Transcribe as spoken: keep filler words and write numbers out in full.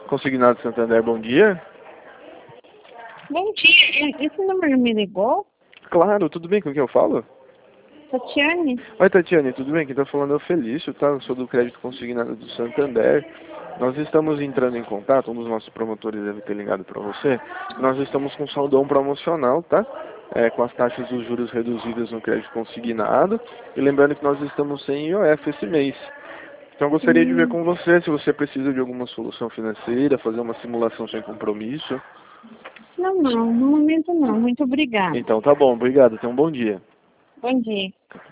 Consignado Santander, bom dia. Bom dia, esse número me ligou? Claro, tudo bem com quem eu falo? Tatiane? Oi, Tatiane, tudo bem? Quem está falando é o Felício, tá? Eu sou do crédito consignado do Santander. Nós estamos entrando em contato, um dos nossos promotores deve ter ligado para você. Nós estamos com saldão promocional, tá? É, com as taxas dos juros reduzidas no crédito consignado. E lembrando que nós estamos sem I O F esse mês. Então eu gostaria de ver Hum, com você se você precisa de alguma solução financeira, fazer uma simulação sem compromisso. não, não, no momento não. Muito obrigada. Então tá bom, obrigado, tenha um bom dia. Bom dia.